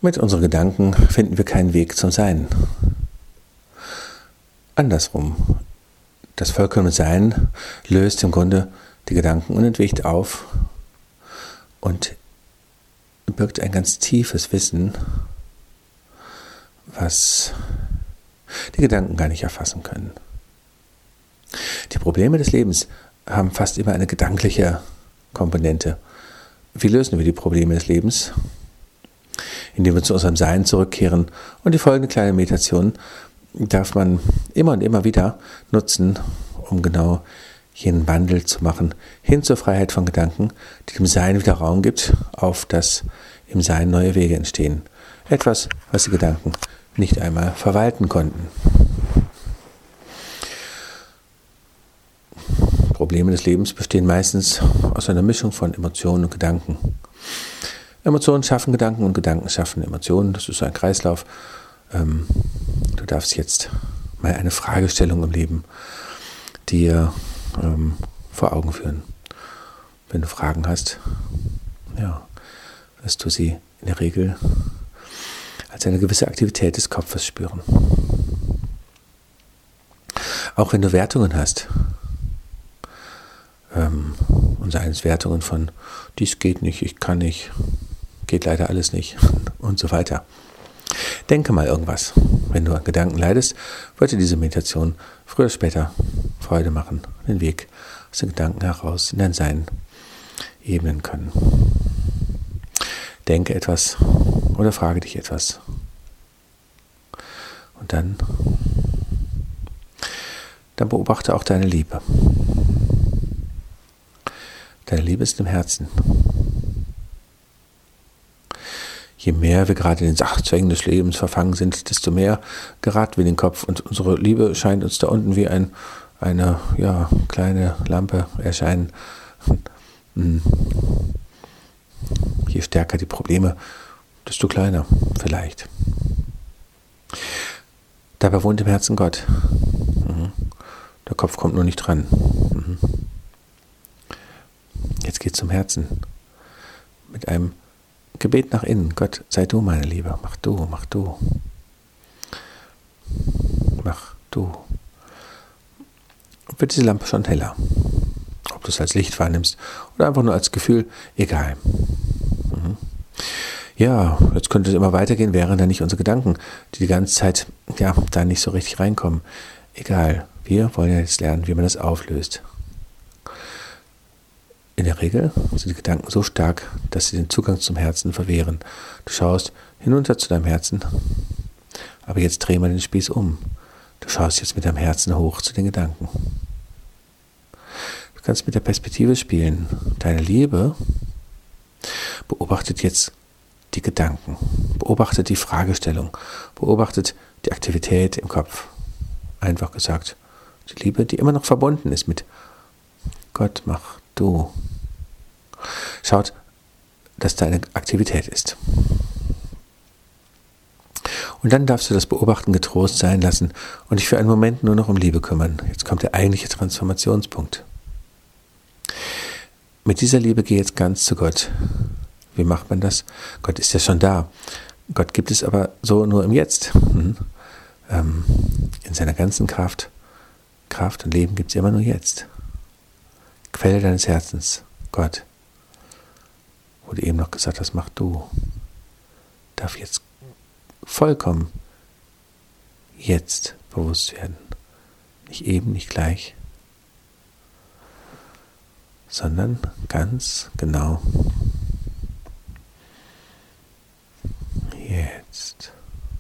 Mit unseren Gedanken finden wir keinen Weg zum Sein. Andersrum, das vollkommene Sein löst im Grunde die Gedanken unentwegt auf und birgt ein ganz tiefes Wissen, was die Gedanken gar nicht erfassen können. Die Probleme des Lebens haben fast immer eine gedankliche Komponente. Wie lösen wir die Probleme des Lebens? Indem wir zu unserem Sein zurückkehren. Und die folgende kleine Meditation darf man immer und immer wieder nutzen, um genau jenen Wandel zu machen, hin zur Freiheit von Gedanken, die dem Sein wieder Raum gibt, auf das im Sein neue Wege entstehen. Etwas, was die Gedanken nicht einmal verwalten konnten. Probleme des Lebens bestehen meistens aus einer Mischung von Emotionen und Gedanken. Emotionen schaffen Gedanken und Gedanken schaffen Emotionen. Das ist so ein Kreislauf. Du darfst jetzt mal eine Fragestellung im Leben dir vor Augen führen. Wenn du Fragen hast, ja, wirst du sie in der Regel als eine gewisse Aktivität des Kopfes spüren. Auch wenn du Wertungen hast, und seien es Wertungen von dies geht nicht, ich kann nicht, geht leider alles nicht und so weiter. Denke mal irgendwas. Wenn du an Gedanken leidest, wird dir diese Meditation früher oder später Freude machen, den Weg aus den Gedanken heraus in dein Sein ebnen können. Denke etwas oder frage dich etwas. Und dann beobachte auch deine Liebe. Deine Liebe ist im Herzen. Je mehr wir gerade in den Sachzwängen des Lebens verfangen sind, desto mehr geraten wir in den Kopf und unsere Liebe scheint uns da unten wie eine kleine Lampe erscheinen. Je stärker die Probleme, desto kleiner vielleicht. Dabei wohnt im Herzen Gott. Der Kopf kommt nur nicht dran. Jetzt geht's zum Herzen. Mit einem Gebet nach innen. Gott, sei du meine Liebe. Mach du, mach du. Mach du. Wird diese Lampe schon heller? Ob du es als Licht wahrnimmst oder einfach nur als Gefühl, egal. Ja, jetzt könnte es immer weitergehen, wären da nicht unsere Gedanken, die ganze Zeit, da nicht so richtig reinkommen. Egal, wir wollen ja jetzt lernen, wie man das auflöst. In der Regel sind die Gedanken so stark, dass sie den Zugang zum Herzen verwehren. Du schaust hinunter zu deinem Herzen, aber jetzt dreh mal den Spieß um. Du schaust jetzt mit deinem Herzen hoch zu den Gedanken. Du kannst mit der Perspektive spielen. Deine Liebe beobachtet jetzt die Gedanken, beobachtet die Fragestellung, beobachtet die Aktivität im Kopf. Einfach gesagt, die Liebe, die immer noch verbunden ist mit Gott, mach du. Schaut, dass da eine Aktivität ist. Und dann darfst du das Beobachten getrost sein lassen und dich für einen Moment nur noch um Liebe kümmern. Jetzt kommt der eigentliche Transformationspunkt. Mit dieser Liebe geh jetzt ganz zu Gott. Wie macht man das? Gott ist ja schon da. Gott gibt es aber so nur im Jetzt. In seiner ganzen Kraft und Leben gibt es immer nur jetzt. Quelle deines Herzens, Gott, wo du eben noch gesagt hast, mach du, darf jetzt vollkommen jetzt bewusst werden. Nicht eben, nicht gleich, sondern ganz genau jetzt.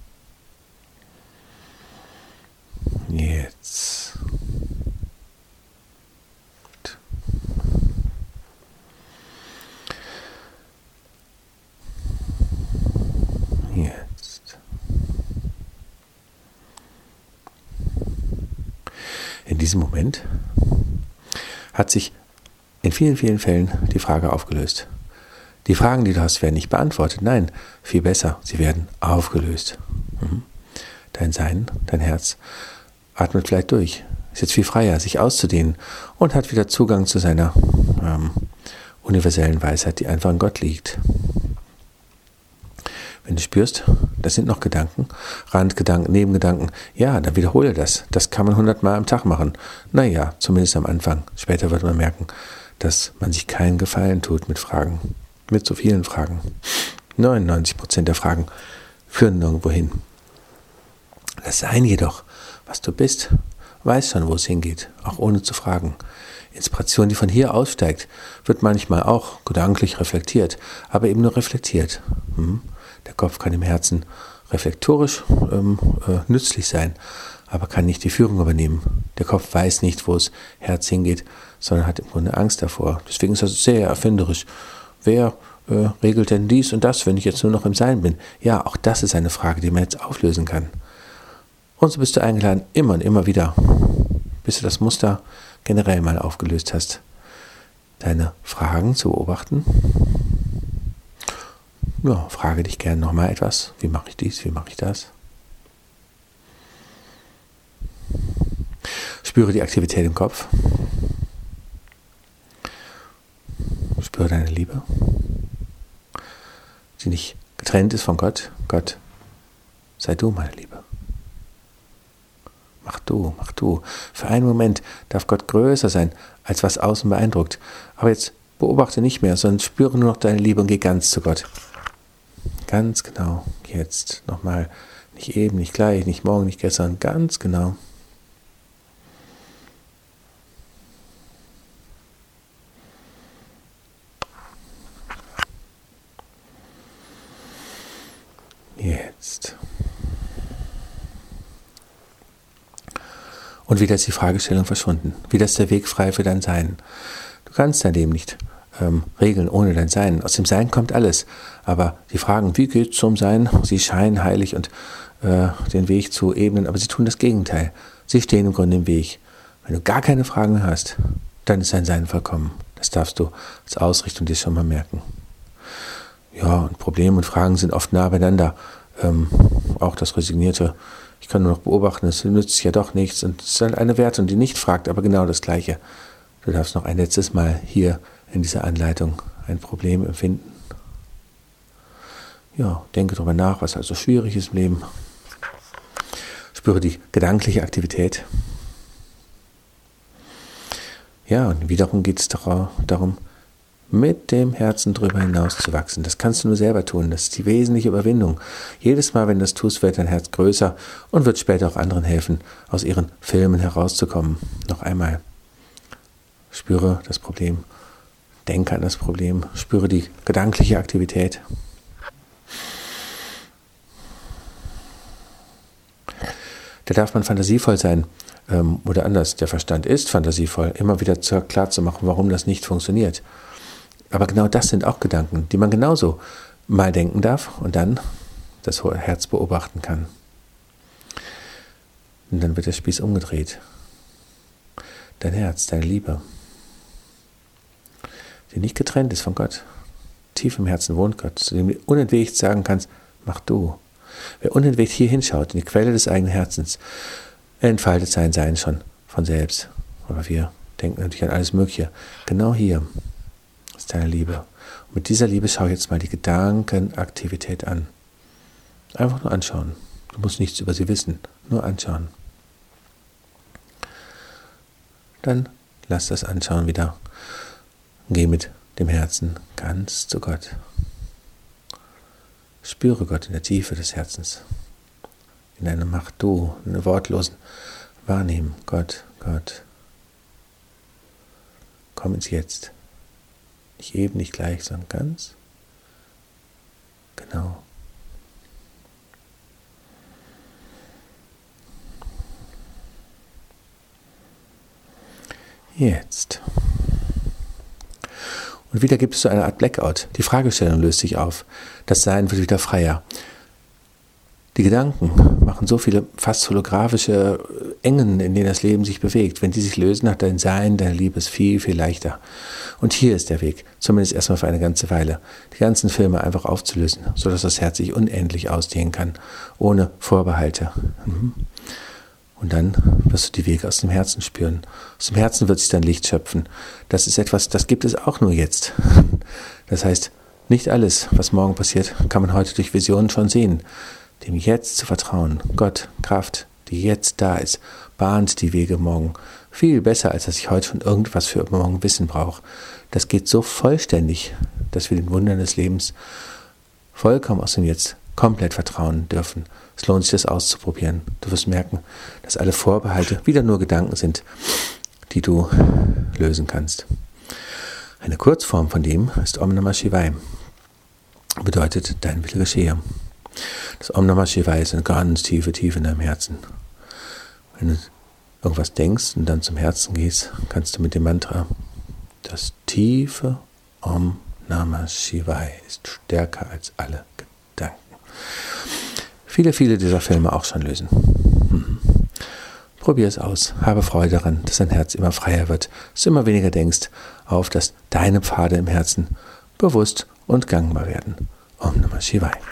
Jetzt. Jetzt. In diesem Moment hat sich in vielen, vielen Fällen die Frage aufgelöst. Die Fragen, die du hast, werden nicht beantwortet. Nein, viel besser, sie werden aufgelöst. Dein Sein, dein Herz atmet vielleicht durch, ist jetzt viel freier, sich auszudehnen und hat wieder Zugang zu seiner universellen Weisheit, die einfach in Gott liegt. Wenn du spürst, das sind noch Gedanken, Randgedanken, Nebengedanken, ja, dann wiederhole das. Das kann man 100-mal am Tag machen. Naja, zumindest am Anfang. Später wird man merken, dass man sich keinen Gefallen tut mit Fragen, mit so vielen Fragen. 99% der Fragen führen nirgendwo hin. Das Sein jedoch, was du bist, weiß schon, wo es hingeht, auch ohne zu fragen. Inspiration, die von hier aussteigt, wird manchmal auch gedanklich reflektiert, aber eben nur reflektiert. Der Kopf kann im Herzen reflektorisch nützlich sein, aber kann nicht die Führung übernehmen. Der Kopf weiß nicht, wo das Herz hingeht, sondern hat im Grunde Angst davor. Deswegen ist das sehr erfinderisch. Wer regelt denn dies und das, wenn ich jetzt nur noch im Sein bin? Ja, auch das ist eine Frage, die man jetzt auflösen kann. Und so bist du eingeladen, immer und immer wieder, bis du das Muster generell mal aufgelöst hast, deine Fragen zu beobachten. Ja, frage dich gerne nochmal etwas. Wie mache ich dies? Wie mache ich das? Spüre die Aktivität im Kopf. Spüre deine Liebe, die nicht getrennt ist von Gott. Gott, sei du meine Liebe. Mach du, mach du. Für einen Moment darf Gott größer sein, als was außen beeindruckt. Aber jetzt beobachte nicht mehr, sondern spüre nur noch deine Liebe und geh ganz zu Gott. Ganz genau. Jetzt nochmal. Nicht eben, nicht gleich, nicht morgen, nicht gestern. Ganz genau. Jetzt. Und wieder ist die Fragestellung verschwunden. Wieder ist der Weg frei für dein Sein. Du kannst dein Leben nicht regeln ohne dein Sein. Aus dem Sein kommt alles. Aber die Fragen, wie geht es zum Sein? Sie scheinen heilig und den Weg zu ebnen, aber sie tun das Gegenteil. Sie stehen im Grunde im Weg. Wenn du gar keine Fragen hast, dann ist dein Sein vollkommen. Das darfst du als Ausrichtung dir schon mal merken. Ja, und Probleme und Fragen sind oft nah beieinander. Auch das Resignierte. Ich kann nur noch beobachten, es nützt ja doch nichts. Und es ist halt eine Wertung, die nicht fragt, aber genau das Gleiche. Du darfst noch ein letztes Mal hier in dieser Anleitung ein Problem empfinden. Ja, denke darüber nach, was also schwierig ist im Leben. Spüre die gedankliche Aktivität. Ja, und wiederum geht es darum, mit dem Herzen drüber hinaus zu wachsen. Das kannst du nur selber tun. Das ist die wesentliche Überwindung. Jedes Mal, wenn du das tust, wird dein Herz größer und wird später auch anderen helfen, aus ihren Filmen herauszukommen. Noch einmal. Spüre das Problem. Denke an das Problem. Spüre die gedankliche Aktivität. Da darf man fantasievoll sein. Oder anders, der Verstand ist fantasievoll. Immer wieder klar zu machen, warum das nicht funktioniert. Aber genau das sind auch Gedanken, die man genauso mal denken darf und dann das Herz beobachten kann. Und dann wird der Spieß umgedreht. Dein Herz, deine Liebe, die nicht getrennt ist von Gott. Tief im Herzen wohnt Gott, zu dem du unentwegt sagen kannst, mach du. Wer unentwegt hier hinschaut, in die Quelle des eigenen Herzens, entfaltet sein Sein schon von selbst. Aber wir denken natürlich an alles Mögliche. Genau hier ist deine Liebe. Und mit dieser Liebe schau jetzt mal die Gedankenaktivität an. Einfach nur anschauen. Du musst nichts über sie wissen, nur anschauen. Dann lass das Anschauen wieder. Geh mit dem Herzen ganz zu Gott. Spüre Gott in der Tiefe des Herzens. In deiner Macht du, in einem wortlosen Wahrnehmen. Gott, Gott. Komm ins Jetzt. Nicht eben, nicht gleich, sondern ganz genau. Jetzt. Und wieder gibt es so eine Art Blackout. Die Fragestellung löst sich auf. Das Sein wird wieder freier. Die Gedanken machen so viele fast holographische Engen, in denen das Leben sich bewegt. Wenn die sich lösen, hat dein Sein, deine Liebe es viel, viel leichter. Und hier ist der Weg, zumindest erstmal für eine ganze Weile, die ganzen Filme einfach aufzulösen, sodass das Herz sich unendlich ausdehnen kann, ohne Vorbehalte. Und dann wirst du die Wege aus dem Herzen spüren. Aus dem Herzen wird sich dann Licht schöpfen. Das ist etwas, das gibt es auch nur jetzt. Das heißt, Nicht alles, was morgen passiert, kann man heute durch Visionen schon sehen. Dem Jetzt zu vertrauen, Gott, Kraft, die jetzt da ist, bahnt die Wege morgen. Viel besser, als dass ich heute schon irgendwas für morgen Wissen brauche. Das geht so vollständig, dass wir den Wundern des Lebens vollkommen aus dem Jetzt komplett vertrauen dürfen. Es lohnt sich, das auszuprobieren. Du wirst merken, dass alle Vorbehalte wieder nur Gedanken sind, die du lösen kannst. Eine Kurzform von dem ist Om Namah Shivaya. Bedeutet, dein Wille geschehe. Das Om Namah Shivaya ist eine ganz tiefe Tiefe in deinem Herzen. Wenn du irgendwas denkst und dann zum Herzen gehst, kannst du mit dem Mantra, das tiefe Om Namah Shivaya ist stärker als alle Gedanken. Viele dieser Filme auch schon lösen. Probier es aus. Habe Freude daran, dass dein Herz immer freier wird, dass du immer weniger denkst, auf dass deine Pfade im Herzen bewusst und gangbar werden. Om Namah Shivaya.